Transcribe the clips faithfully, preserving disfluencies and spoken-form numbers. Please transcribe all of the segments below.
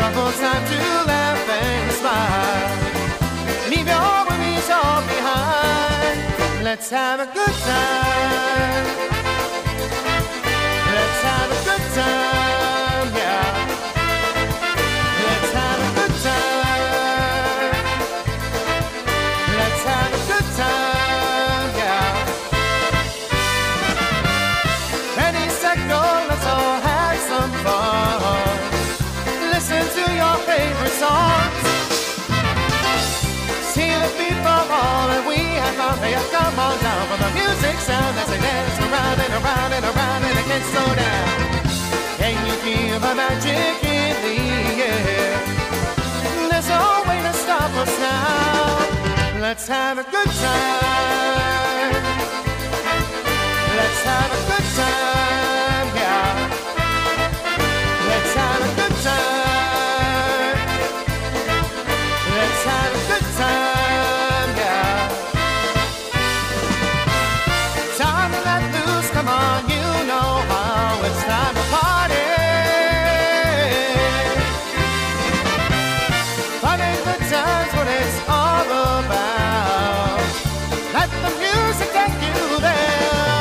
troubles, time to laugh and smile. Leave your worries all behind. Let's have a good time. Let's have a good time, yeah. Let's have a good time. Let's have a good time, yeah. Ready, set, go, let's all have some fun. Listen to your favorite songs. See the people all that we have found. They have come on down for the music sound as they dance around and around and around and they can't slow down. Can you feel the magic in the air? There's no way to stop us now. Let's have a good time. Let's have a good time, yeah. Let's have a good time. Let's have a good time, yeah. Time to let loose, come on, you know how it's time to party. Fun and good times, what it's all about. Let the music take you there.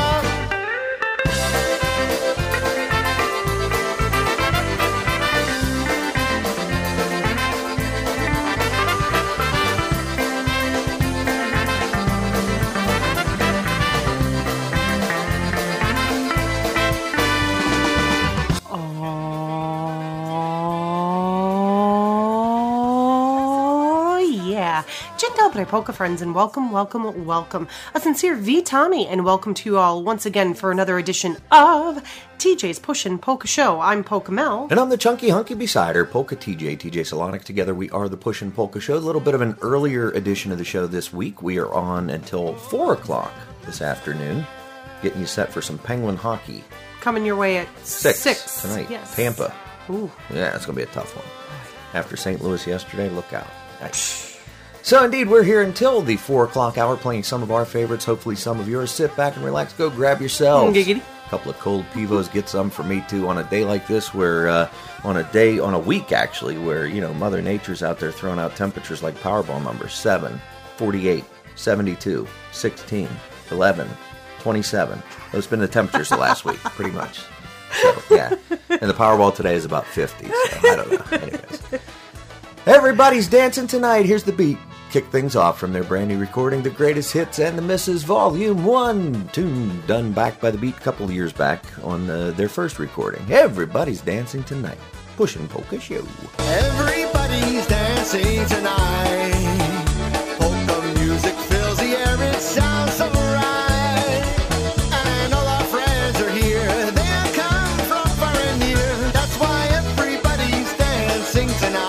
Dzień dobry, polka friends, and welcome, welcome, welcome. A sincere witamy, and welcome to you all once again for another edition of T J's Pushin' Polka Show. I'm Polka Mel. And I'm the chunky hunky beside her, Polka T J, T J Solonic. Together we are the Pushin' Polka Show. A little bit of an earlier edition of the show this week. We are on until four o'clock this afternoon, getting you set for some Penguin hockey. Coming your way at six, six. tonight. Yes. Tampa. Ooh. Yeah, it's going to be a tough one. After Saint Louis yesterday, look out. Nice. So, indeed, we're here until the four o'clock hour playing some of our favorites, hopefully some of yours. Sit back and relax. Go grab yourselves. Giggity. A couple of cold pivos. Get some for me, too, on a day like this where, uh, on a day, on a week, actually, where, you know, Mother Nature's out there throwing out temperatures like Powerball numbers. seven, forty-eight, seventy-two, sixteen, eleven, twenty-seven. Those have been the temperatures the last week, pretty much. So, yeah. And the Powerball today is about fifty, so I don't know. Anyways. Everybody's dancing tonight. Here's the beat. Kick things off from their brand new recording, The Greatest Hits and the Misses Volume one. Tune done back by the Beat a couple of years back on uh, their first recording. Everybody's dancing tonight. Pushin' Polka Show. Everybody's dancing tonight. Polka music fills the air. It sounds so right. And all our friends are here. They have come from far and near. That's why everybody's dancing tonight.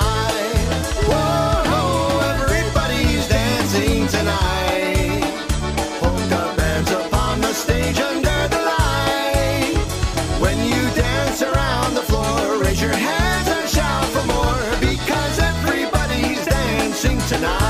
Stage under the light. When you dance around the floor, raise your hands and shout for more, because everybody's dancing tonight.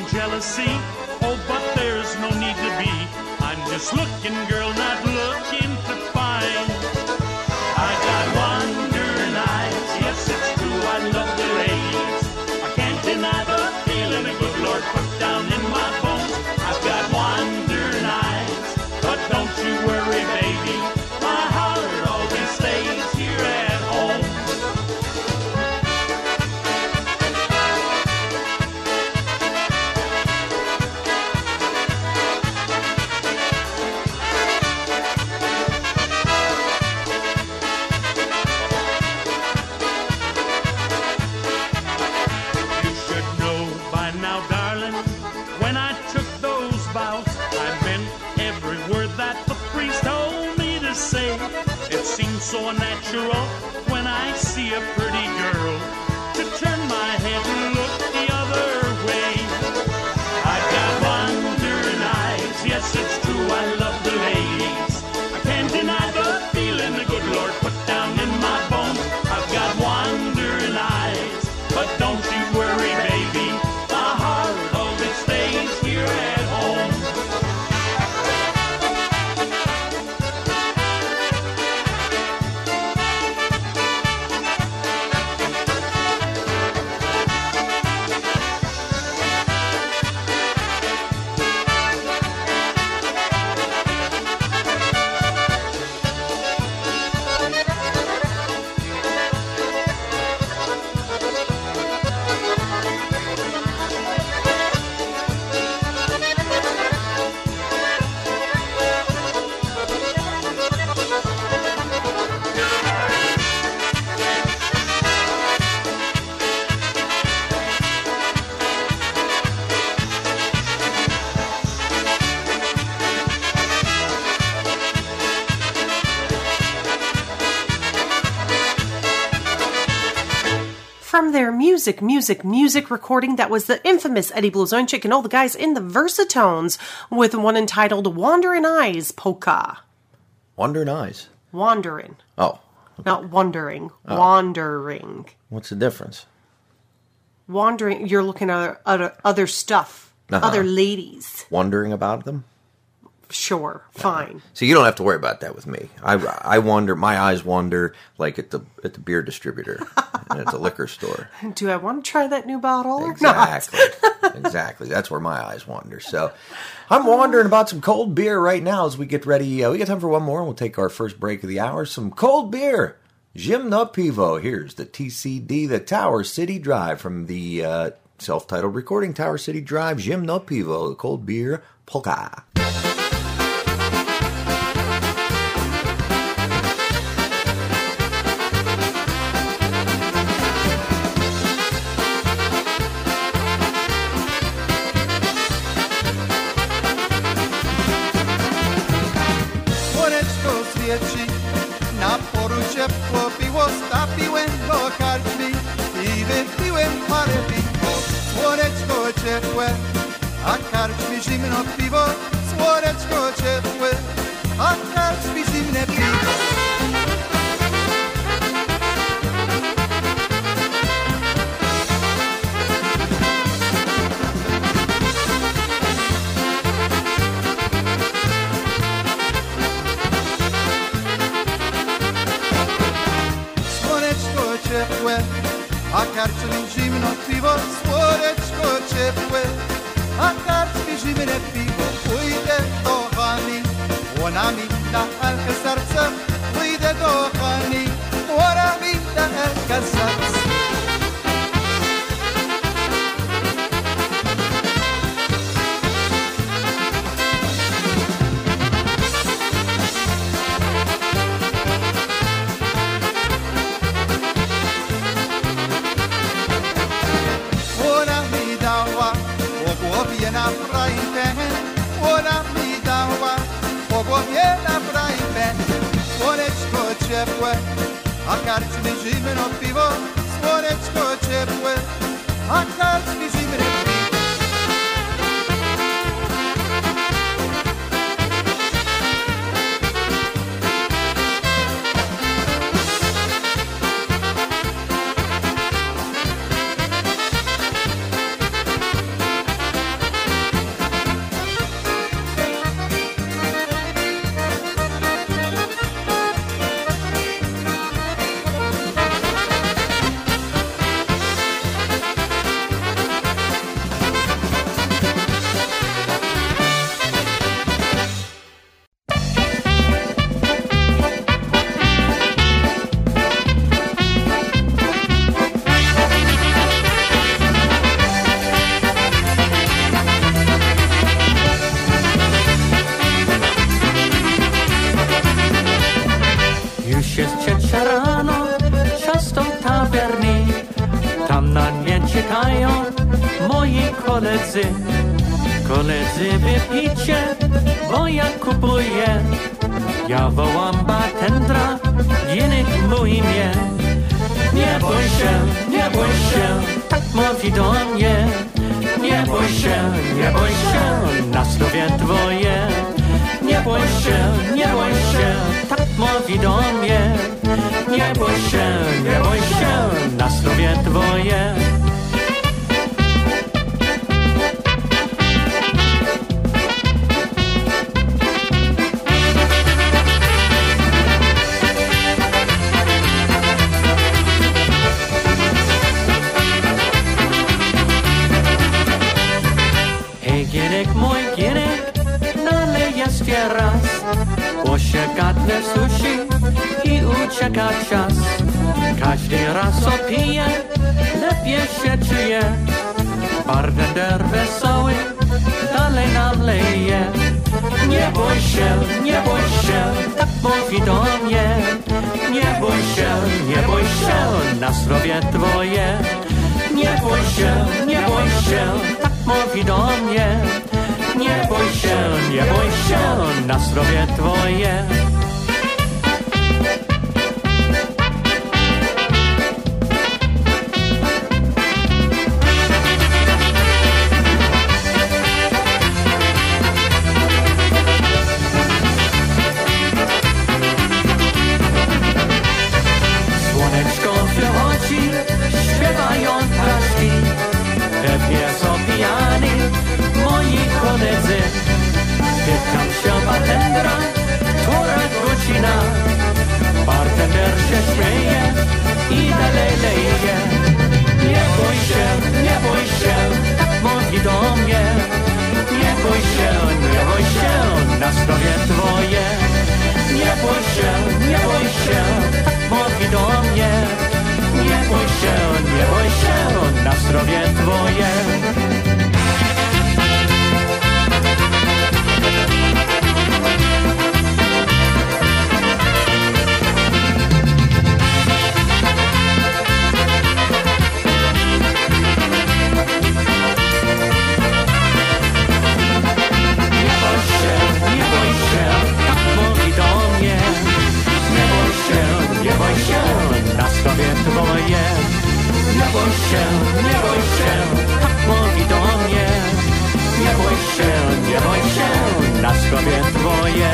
jealousy. Oh, but there's no need to be. I'm just looking, girl, not looking to find. I got wandering eyes, yes, it's true, I love the ladies. I can't deny the feeling a good Lord put down in my bones. I've got wandering eyes, but don't you worry, baby. My heart always stays here at home. You should know by now, darling, when I took those vows, I meant every word that the priest told me to say. It seems so unnatural when I see a pretty girl to turn my head and look the other way. I've got wandering eyes, yes, it's true, I love the ladies. I can't deny the feeling the good Lord put down in my bones. I've got wandering eyes, but don't you worry, baby. My heart always stays here at home. From their music, music, music recording, that was the infamous Eddie Blazonczyk and all the guys in the Versatones with one entitled Wandering Eyes Polka. Wandering eyes. Wandering. Oh, Not wondering. Wandering. what's the difference? Wandering, you're looking at other, other stuff. Uh-huh. Other ladies. Wondering about them? Sure, fine. So you don't have to worry about that with me. I, I wander, my eyes wander like at the at the beer distributor and at the liquor store. Do I want to try that new bottle or Exactly. Exactly. That's where my eyes wander. So I'm wondering about some cold beer right now as we get ready. Uh, we got time for one more, and we'll take our first break of the hour. Some cold beer. Zimno Pivo. Here's the T C D, the Tower City Drive from the uh, self-titled recording, Tower City Drive, Zimno Pivo, the cold beer polka. Słoneczko świeci, na poru ciepło piło, stapiłem do karczmi i wypiłem parę piwo. Słoneczko ciepłe, a karczmi zimno piwo. Słoneczko ciepłe, a karczmi zimne piwo. Słoneczko ciepłe, a karczmi zimno piwo. Słoneczko ciepłe, a karczmi zimne piwo. Pójdę do Hani, ona mi da elkę serce. Pójdę do Hani, ona mi da elkę serce. Ona mi dała po głowie na frying pan. Ona mi dała po głowie na frying pan. Słoneczko ciepłe, a karczmi zimno piwo. Słoneczko ciepłe, a karczmi zimne piwo. moi koledzy. Koledzy wypicie, bo ja kupuję. Ja wołam bartendra, jenik mój mnie. Nie bój się, nie bój się, tak mówi do mnie. Nie bój się, nie bój się, na zdrowie twoje. Nie bój się, nie bój się, tak mówi do mnie. Nie bój się, nie bój się, na zdrowie twoje. Gienek, mój gienek, nalej jeszcze raz, bo się gadne sushi i ucieka czas. Każdy raz opije, lepiej się czuje. Bartender wesoły, dalej naleje. Nie bój się, nie bój się, tak mówi do mnie. Nie bój się, nie bój się, na zdrowie twoje. Nie bój się, nie bój się, tak mówi do mnie. Nie bój się, nie bój się, na zdrowie twoje. Słoneczko wychodzi, śpiewają ptaszki. Pewnie są pijani moi koledzy. Pytam się bartendera, która godzina. Bartender się śmieje i dalej leje. Nie bój się, nie bój się, tak mówi do mnie. Nie bój się, nie bój się, na zdrowie twoje. Nie bój się, nie bój się, tak mówi do mnie. Nie bój się, nie bój się, na zdrowie twoje. Twoje. Nie bój się, nie bój się, tak mówi do mnie. Nie bój się, nie bój się, na zdrowie twoje.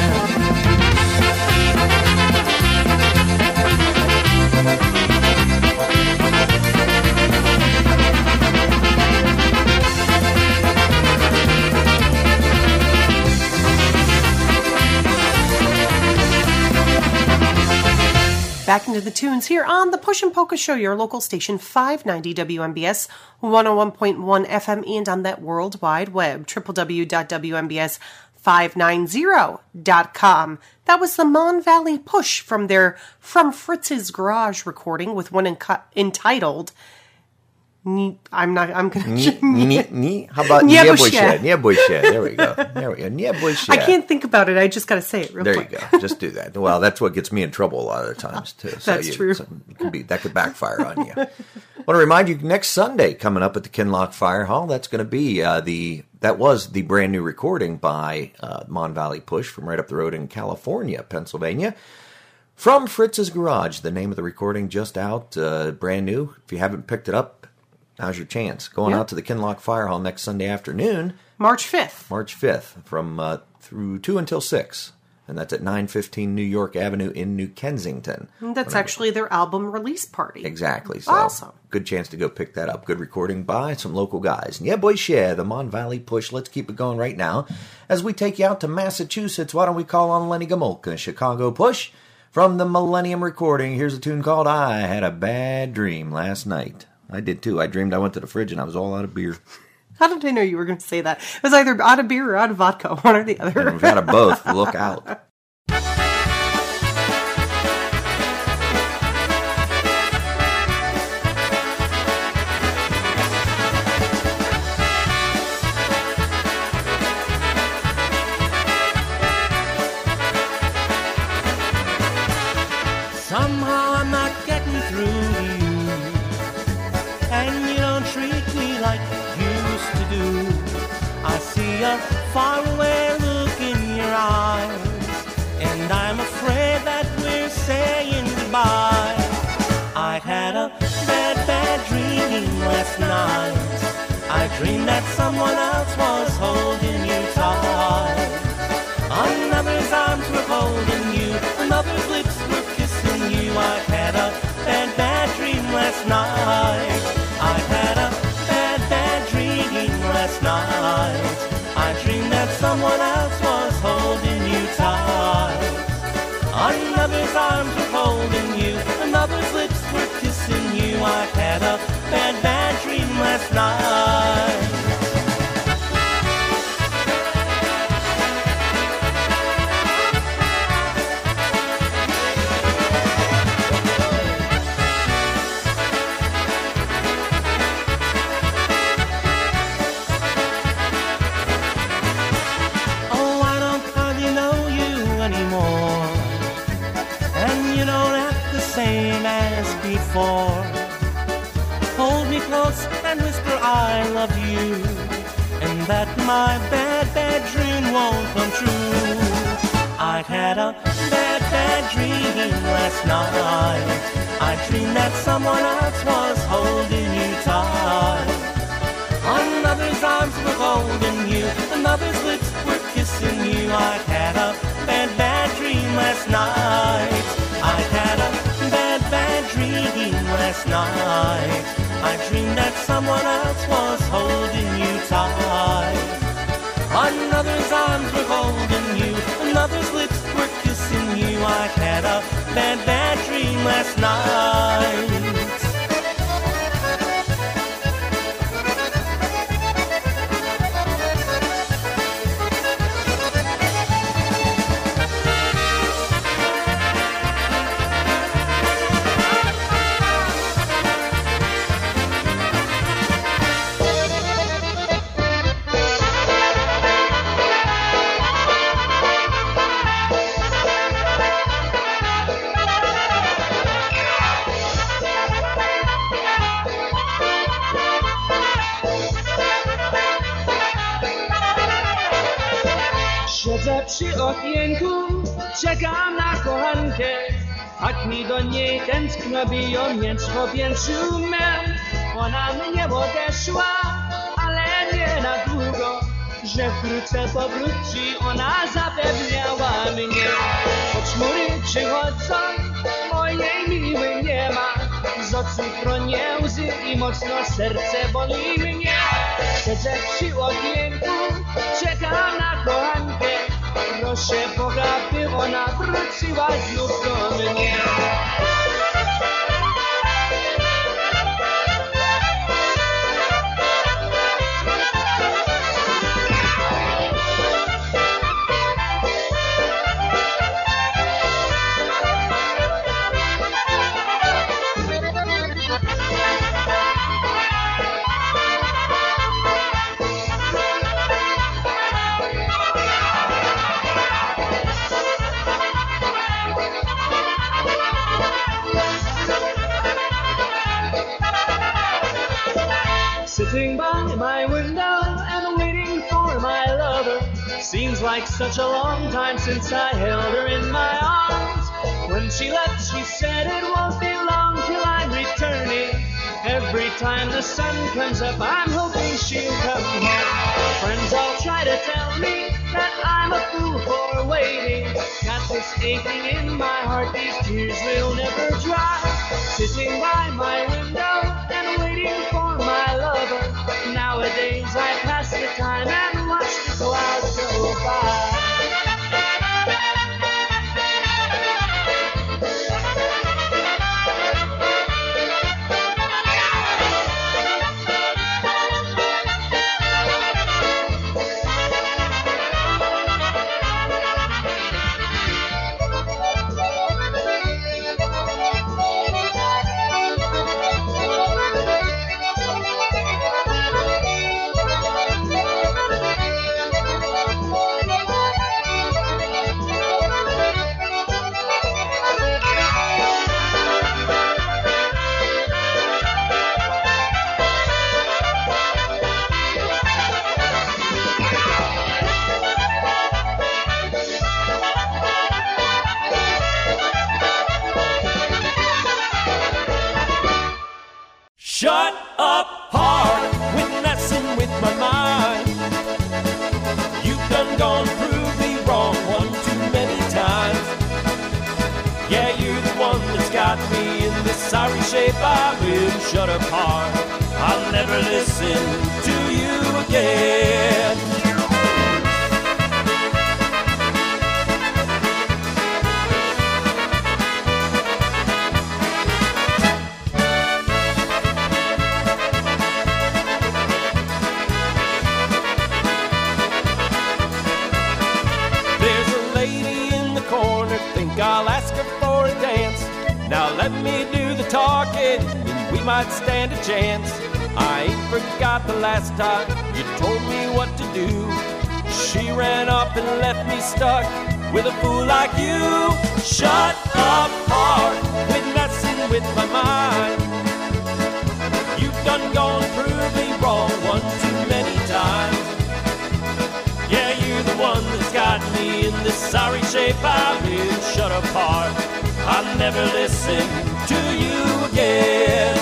Back into the tunes here on the Push and Polka Show, your local station, five ninety W M B S, one oh one point one F M, and on that World Wide Web, w w w dot w m b s five ninety dot com. That was the Mon Valley Push from their From Fritz's Garage recording with one enc- entitled... Ni- I'm not, I'm going to... Ni, ni, ni, how about Nie bój się? Nie bój się. There we go. There we go. Nie bój się. I can't think about it. I just got to say it real there quick. There you go. Just do that. Well, that's what gets me in trouble a lot of the times, too. So That's you, true. So it can be, that could backfire on you. I want to remind you, next Sunday, coming up at the Kinloch Fire Hall, that's going to be uh, the... That was the brand new recording by uh, Mon Valley Push from right up the road in California, Pennsylvania. From Fritz's Garage, the name of the recording just out, uh, brand new. If you haven't picked it up, now's your chance. Going yep. out to the Kinloch Fire Hall next Sunday afternoon. March fifth. March fifth, from uh, through two until six. And that's at nine fifteen New York Avenue in New Kensington. And that's actually their album release party. Exactly. So awesome. Good chance to go pick that up. Good recording by some local guys. Yeah, boy, share the Mon Valley Push. Let's keep it going right now. As we take you out to Massachusetts, why don't we call on Lenny Gomulka, Chicago Push. From the Millennium Recording, here's a tune called I Had a Bad Dream Last Night. I did too. I dreamed I went to the fridge and I was all out of beer. How did I know you were going to say that? It was either out of beer or out of vodka, one or the other. And we've had of both. Look out. Somehow I'm not getting through to you, and you don't treat me like you far away look in your eyes, and I'm afraid that we're saying goodbye. I had a bad, bad dream last night. I dreamed that someone else was holding you tight. Another's arms were holding you, another's lips were kissing you. I had a bad, bad dream last night. I had a bad, bad dream last night. I dreamed that someone else was holding you tight. Another's arms were holding you, another's lips were kissing you. I had a bad, bad dream last night. Same as before. Hold me close and whisper I love you, and that my bad, bad dream won't come true. I had a bad, bad dream last night. I dreamed that someone else was holding you tight. Another's arms were holding you, another's lips were kissing you. I had a bad, bad dream last night. I had a bad, bad dream last night. I dreamed that someone else was holding you tight. Another's arms were holding you, another's lips were kissing you. I had a bad, bad dream last night. Siedzę przy okienku, czekam na kochankę. Tak mi do niej tęskno biją mięcz po pięciu mem. Ona mnie odeszła, ale nie na długo, że wkrótce powróci, ona zapewniała mnie. Choć chmury przychodzą, mojej miłej nie ma. Z oczu chronie łzy i mocno serce boli mnie. Siedzę przy okienku, czekam na kochankę. Proszę Boga, by ona wróciła znów do mnie. Sitting by my window and waiting for my lover. Seems like such a long time since I held her in my arms. When she left, she said it won't be long till I'm returning. Every time the sun comes up, I'm hoping she'll come home. Friends all try to tell me that I'm a fool for waiting. Got this aching in my heart, these tears will never dry. Sitting by my window and waiting for my lover. Nowadays I pass the time and watch the clouds go by. done gone prove me wrong one too many times. Yeah, you're the one that's got me in this sorry shape I've been shut apart. I'll never listen to you again. I'll ask her for a dance. Now let me do the talking, and we might stand a chance. I ain't forgot the last time you told me what to do. She ran up and left me stuck with a fool like you. Shut up, heart, quit messing with my mind. You've done gone prove me wrong one too many times. Yeah, you're the one that's got me in this sorry shape I've been shut apart. I'll never listen to you again.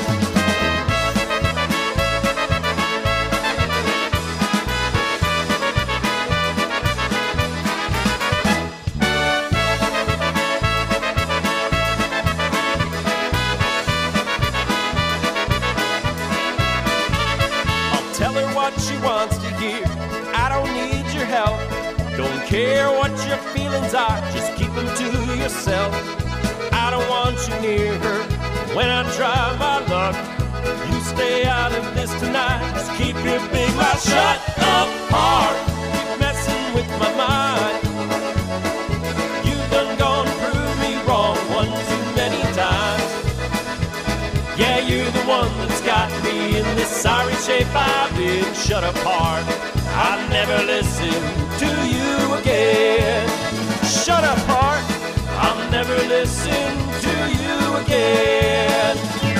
I'll tell her what she wants to hear. I don't need your help. Don't care what your feelings are, just keep them to yourself. I don't want you near her when I try my luck. You stay out of this tonight, just keep your big mouth shut up, heart. Keep messing with my mind. You done gone prove me wrong one too many times. Yeah, you're the one that's got me in this sorry shape I've been shut apart. I'll never listen to you again. Shut up, heart. I'll never listen to you again.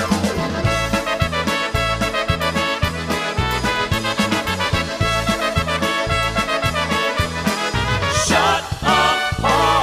Shut up,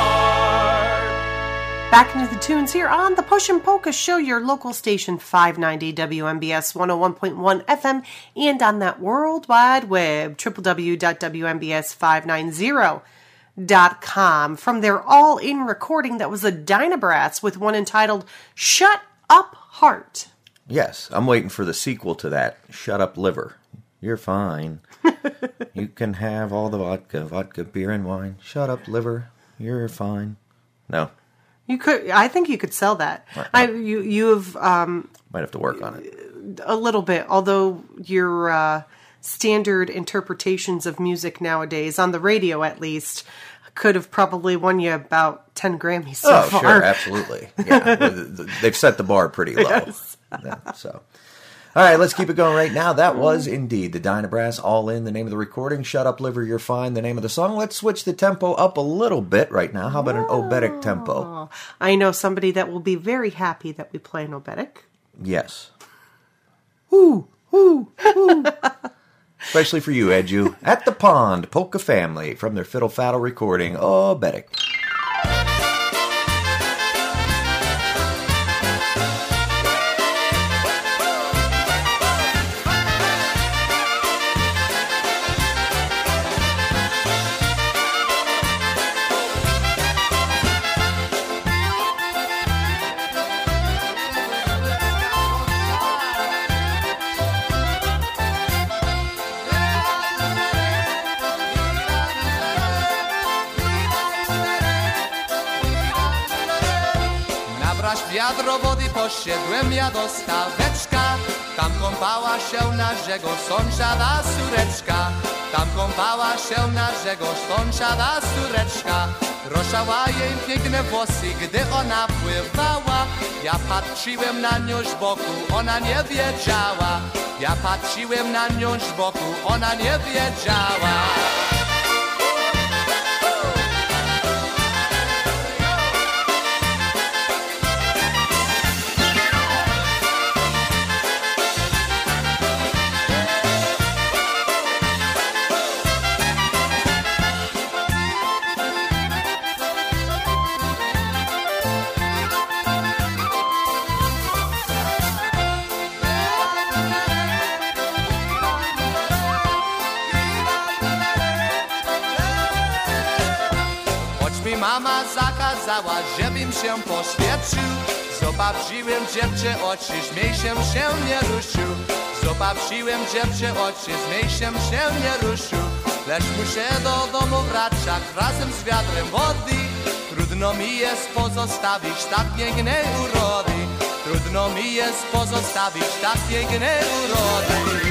heart. Back into the tunes here on the Push and Polka Show, your local station, five ninety W M B S one oh one point one F M, and on that World Wide Web, w w w dot w m b s five ninety dot com. From their all-in recording, that was the Dynabrass with one entitled Shut Up, Heart. Yes, I'm waiting for the sequel to that. Shut up, liver. You're fine. You can have all the vodka, vodka, beer, and wine. Shut up, liver. You're fine. No. You could, I think you could sell that. I, you, you have um, might have to work on it a little bit. Although your uh, standard interpretations of music nowadays, on the radio at least, could have probably won you about ten Grammys so oh, far. sure, absolutely. Yeah, they've set the bar pretty low. Yes. Yeah, so. All right, let's keep it going right now. That was indeed the Dynabrass, All In, the name of the recording. Shut Up, Liver, You're Fine, the name of the song. Let's switch the tempo up a little bit right now. How about an obetic tempo? I know somebody that will be very happy that we play an obetic. Yes. Ooh, ooh, ooh. Especially for you, Edu. At the Pond, Polka Family, from their Fiddle Faddle recording, Obetic. Wiadro wody poszedłem ja do staweczka. Tam kąpała się naszego sąsiada córeczka. Tam kąpała się naszego sąsiada córeczka. Roszała jej piękne włosy, gdy ona pływała. Ja patrzyłem na nią z boku, ona nie wiedziała. Ja patrzyłem na nią z boku, ona nie wiedziała. mama zakazała, żebym się poświadczył. Zobaczyłem dziewczę oczy, śmiejszem się nie ruszył. Zobaczyłem dziewczę oczy, śmiejszem się nie ruszył. Lecz muszę do domu wracać razem z wiatrem wody. Trudno mi jest pozostawić tak piękne urody. Trudno mi jest pozostawić tak piękne urody.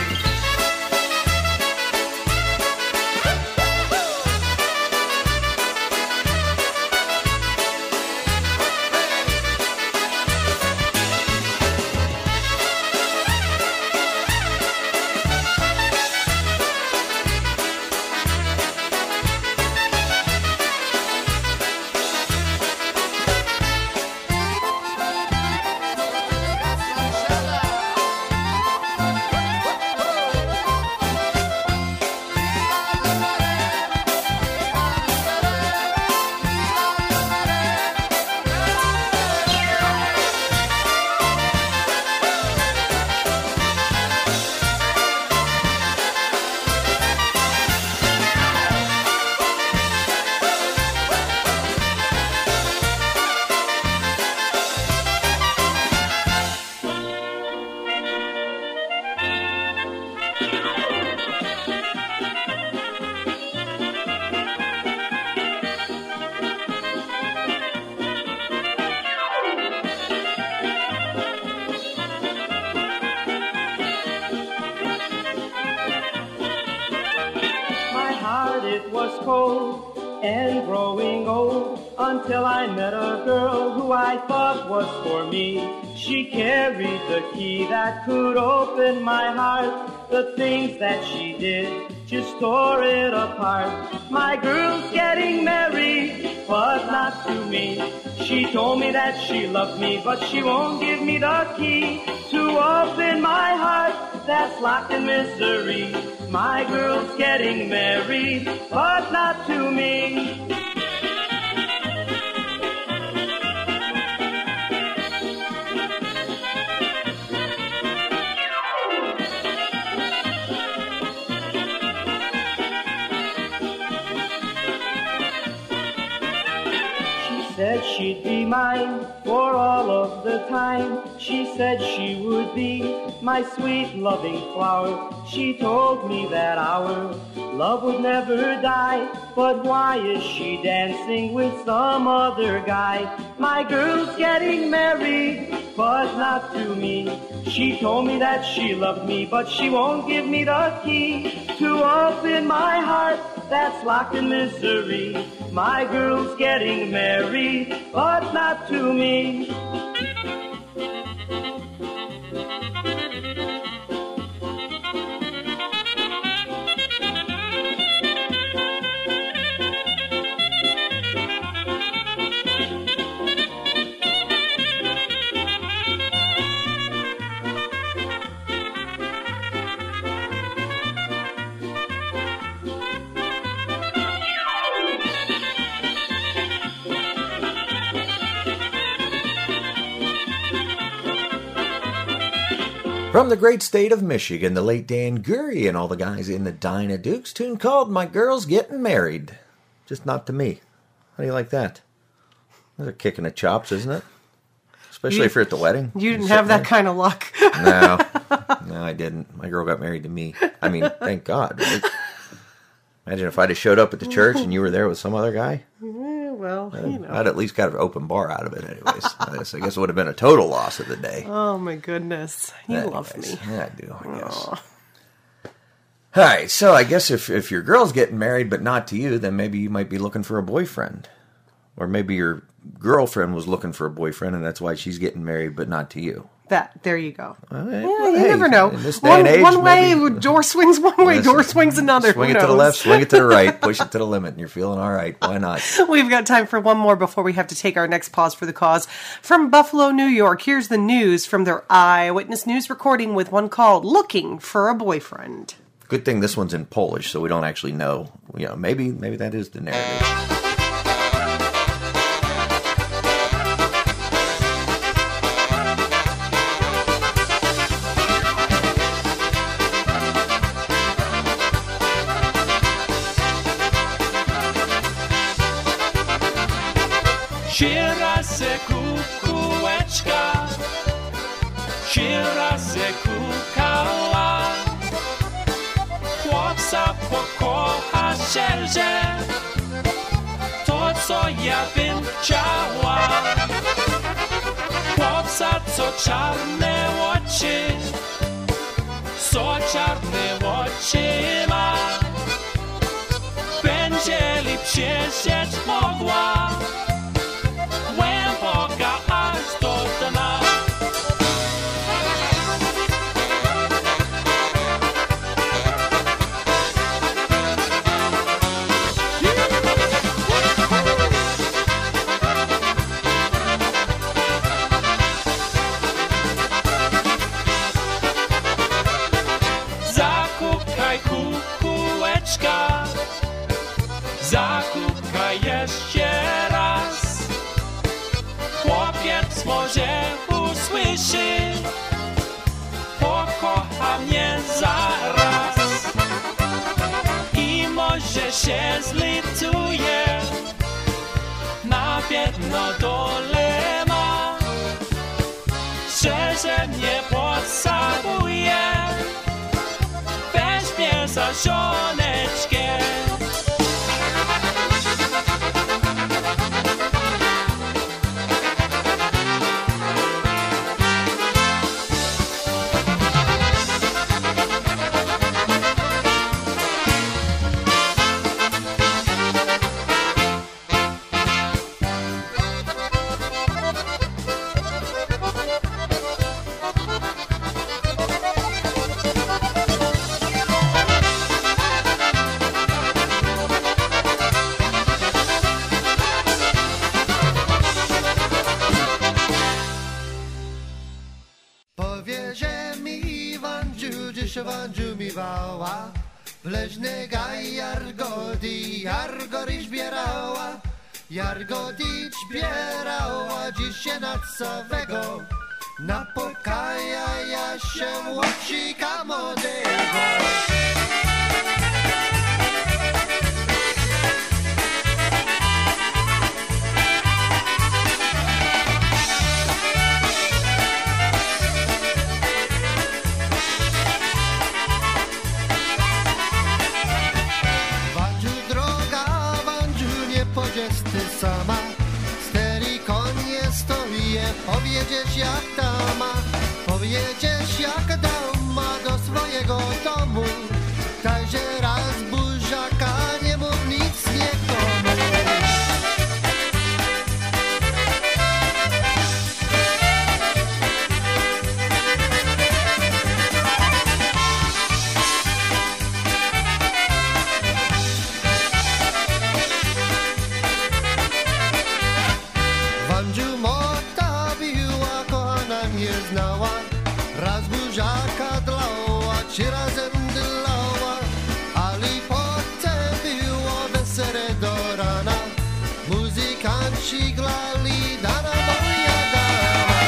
And growing old until I met a girl who I thought was for me. She carried the key that could open my heart. The things that she did just tore it apart. My girl's getting married, but not to me. She told me that she loved me, but she won't give me the key to open my heart that's locked in misery. My girl's getting married, but not to me. Said she'd be mine for all of the time. She said she would be my sweet loving flower. She told me that our love would never die. But why is she dancing with some other guy? My girl's getting married, but not to me. She told me that she loved me, but she won't give me the key to open my heart that's locked in misery. My girl's getting married, but not to me. From the great state of Michigan, the late Dan Gurry and all the guys in the Dinah Dukes, tune called My Girl's Getting Married. Just not to me. How do you like that? That's a kick in the chops, isn't it? Especially you, if you're at the wedding. You didn't have that there. kind of luck. No. No, I didn't. My girl got married to me. I mean, thank God. Right? Imagine if I'd have showed up at the church and you were there with some other guy. Yeah, well, I'd, you know. I'd at least got an open bar out of it anyways. I guess, I guess it would have been a total loss of the day. Oh, my goodness. You anyways, love me. Yeah, I do, I guess. Aww. All right, so I guess if, if your girl's getting married but not to you, then maybe you might be looking for a boyfriend. Or maybe your girlfriend was looking for a boyfriend and that's why she's getting married but not to you. That there you go. Well, yeah, well, you hey, never know. In this day one and age, one way maybe, door swings one way, listen, door swings another. Swing Who it knows? to the left, swing it to the right, push it to the limit, and you're feeling all right. Why not? We've got time for one more before we have to take our next pause for the cause. From Buffalo, New York, here's the news from their Eyewitness News recording with one called "Looking for a Boyfriend." Good thing this one's in Polish, so we don't actually know. You know, maybe maybe that is the narrative. Trzy razy kukułeczka, trzy razy kukała. Chłopca pokocha szczerze, to co ja bym chciała. Chłopca co czarne oczy, co czarne oczy ma. Będzie li przyjrzeć mogła, głęboka aż do dna. Zakukaj kukułeczka, zakukaj jeszcze raz. Chłopiec może usłyszy, pokocha mnie zaraz. I może się zlituje, na biedno dole ma. Szczerze mnie pocałuje, weźmie za żoneczkę. Powiezie mi Wandziu, dziś Wandziu mi wała. W leźny gaj Jargodi, Jargori zbierała. Jargodi zbierała, dziś się nad całego napokaja ja się łopsika młodego. Ty sama, steri konie stoje, powiedziesz jak dama, powiedziesz jak dama do swojego domu, także raz buziaka, nie mów nic nikomu. Wandziu mota biła, kochana nie znała, raz buziaka dlała, trzy razem dlała, ale potem było wesele do rana, muzykanci glali, dana moja dana.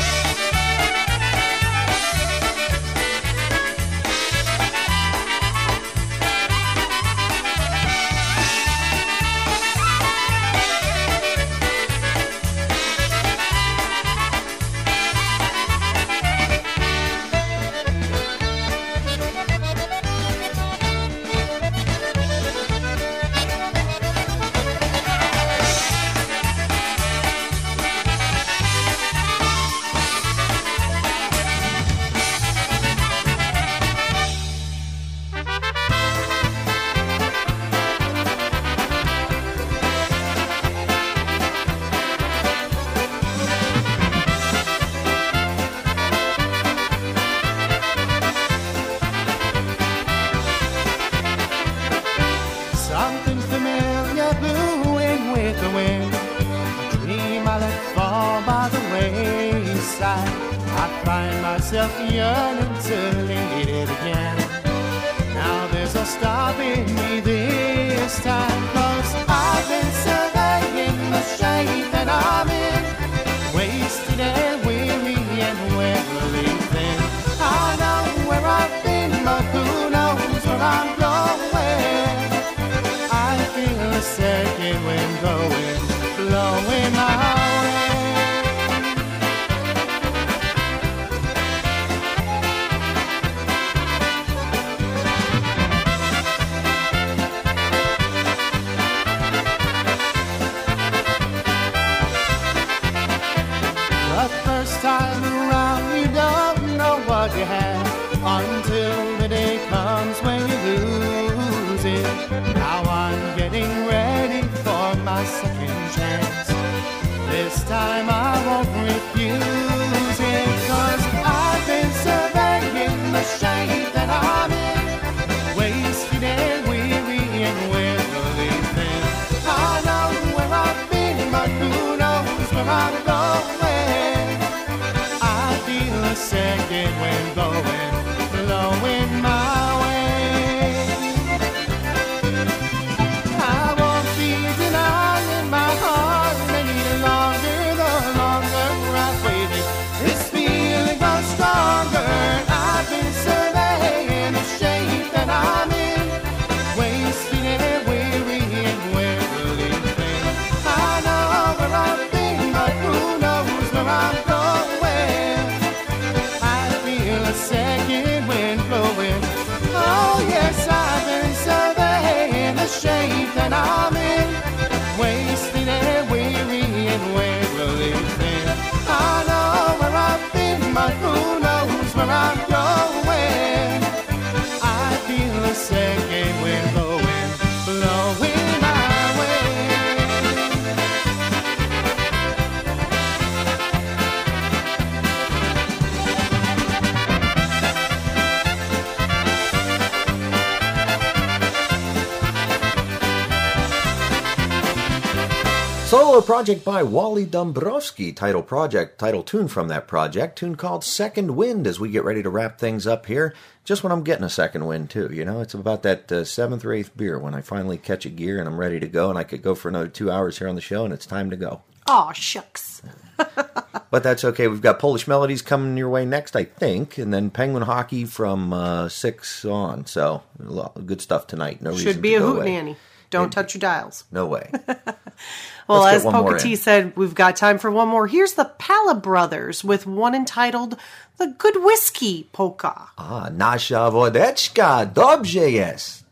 Something familiar brewing with the wind, a dream I let fall by the wayside. I find myself yearning to lead it again. Now there's no stopping me this time, 'cause I've been surveying the shape that I'm in, wasted and weary and wearily thin. I know where I've been, but who knows where I'm going. I feel a second wind going, blowing my a second chance. This time I won't refuse it, 'cause I've been surveying the shape that I'm in, wasted and weary and wearily thin. I know where I've been, but who knows where I'm going. I feel a second wind blowing, blowing my way. I won't be denying my heart any longer. The longer I've waited, this feeling grows stronger. I've been surveying the shape that I'm in, wasted and weary and wearily thin. I know where I've been, but who knows where I'm going. I feel a second wind blowing. Oh yes, I've been surveying the shape that I'm in, wasted and weary and wearily thin. I know where I've been, but who knows where I'm going. I feel a second wind blowing, blowing my way. Solo project by Wally Dombrowski. Title project, title tune from that project. Tune called Second Wind as we get ready to wrap things up here. Just when I'm getting a second wind, too. You know, it's about that uh, seventh or eighth beer when I finally catch a gear and I'm ready to go. And I could go for another two hours here on the show and it's time to go. Aw, shucks. But that's okay. We've got Polish Melodies coming your way next, I think. And then Penguin Hockey from uh, six on. So, a lot of good stuff tonight. No reason Should be to a go hoot away. nanny. Don't It- touch your dials. No way. Well, Let's as get one more Polka T in. said, we've got time for one more. Here's the Pala Brothers with one entitled The Good Whiskey Polka. A, nasza wodeczka dobrze jest.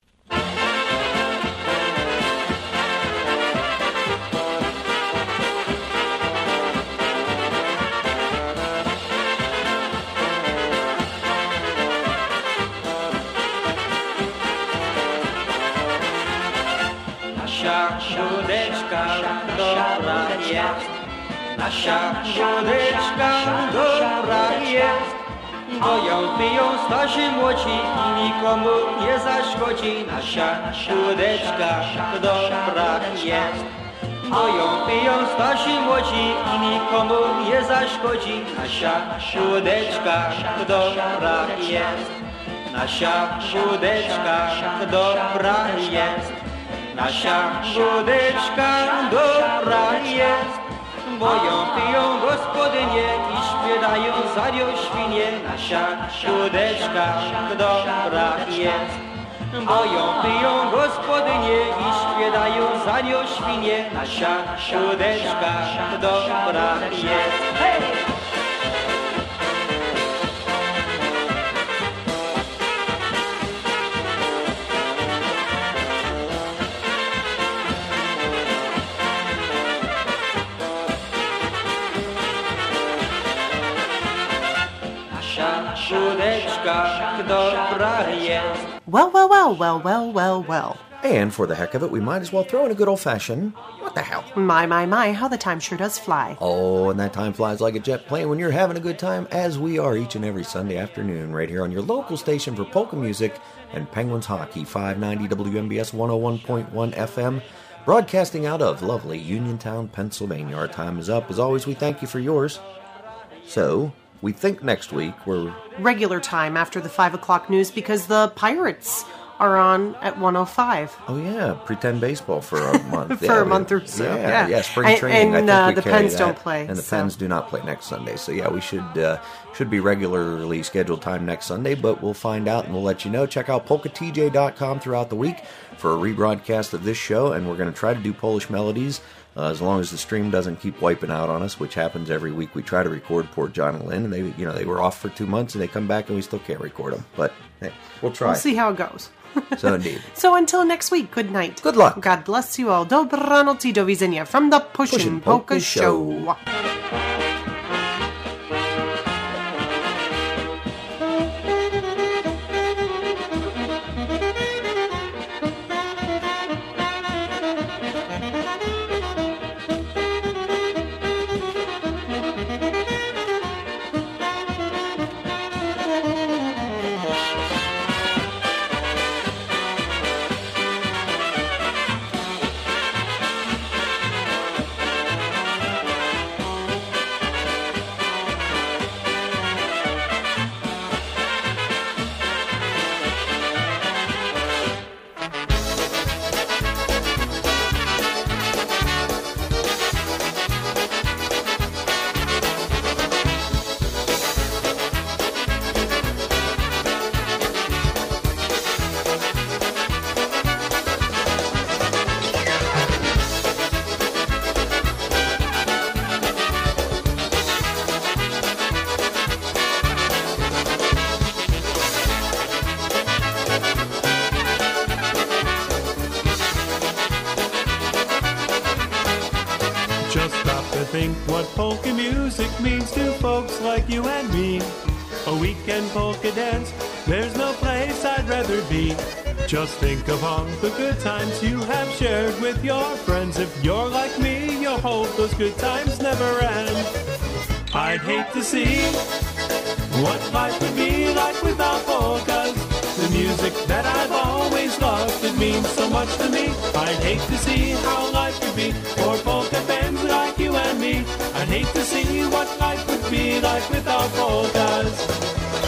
Nasza wódeczka dobra jest, nasza wódeczka dobra jest, bo ją piją starzy młodzi i nikomu nie zaszkodzi. Nasza wódeczka dobra jest, bo ją piją starzy młodzi i nikomu nie zaszkodzi. Nasza wódeczka dobra jest, nasza wódeczka dobra jest. Nasza wódeczka dobra jest, bo ją piją gospodynie i śpiewają za nią świnie. Nasza wódeczka dobra jest, bo ją piją gospodynie i śpiewają za nią świnie. Nasza wódeczka dobra jest. Hej! Wódeczka dobra jest. Well, well, well, well, well, well, well. And for the heck of it, we might as well throw in a good old-fashioned, what the hell? My, my, my, how the time sure does fly. Oh, and that time flies like a jet plane when you're having a good time, as we are each and every Sunday afternoon, right here on your local station for polka music and Penguins hockey, five ninety W M B S one oh one point one F M, broadcasting out of lovely Uniontown, Pennsylvania. Our time is up. As always, we thank you for yours. So, we think next week we're... Regular time after the five o'clock news because the Pirates are on at one oh five. Oh, yeah, pretend baseball for a month. For yeah, a we- month or so, Yeah, yeah. yeah, spring And- training. and, I uh, think we the carry Pens that. don't play, And the so. Pens do not play next Sunday. So, yeah, we should uh, should be regularly scheduled time next Sunday, but we'll find out and we'll let you know. Check out polka t j dot com throughout the week for a rebroadcast of this show, and we're going to try to do Polish melodies uh, as long as the stream doesn't keep wiping out on us, which happens every week. We try to record poor John and Lynn, and they, you know, they were off for two months, and they come back, and we still can't record them. But hey, we'll try. We'll see how it goes. So indeed. So until next week, good night. Good luck. God bless you all. Dobranoc i do widzenia from the Pushin' Pushin' Polka, Polka Show. Show. think what polka music means to folks like you and me. A weekend polka dance, there's no place I'd rather be. Just think of all the good times you have shared with your friends. If you're like me, you'll hope those good times never end. I'd hate to see what life would be like without polkas. The music that I've always loved, it means so much to me. I'd hate to see how life could be for polka fans like you and me. I'd hate to see what life would be like without polkas.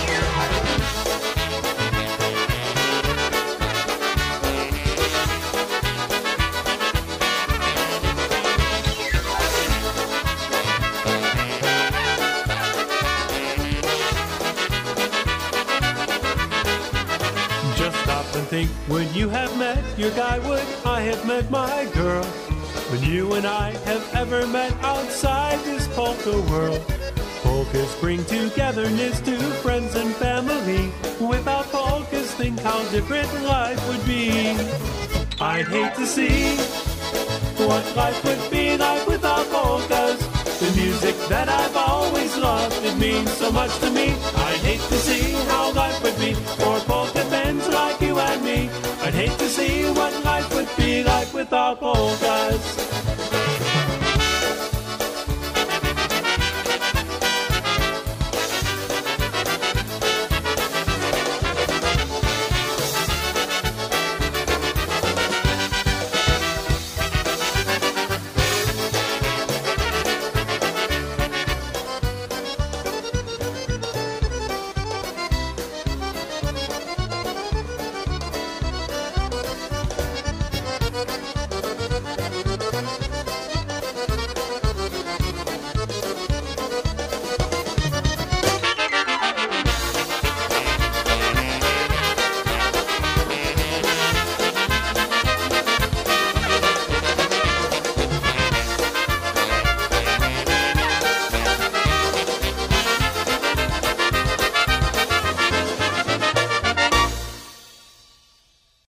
Think, would you have met your guy? Would I have met my girl? Would you and I have ever met outside this polka world? Polkas bring togetherness to friends and family. Without polkas, think how different life would be. I'd hate to see what life would be like without polkas. The music that I've always loved, it means so much to me. I'd hate to see how life would be for polka fans like you and me. I'd hate to see what life would be like without polkas.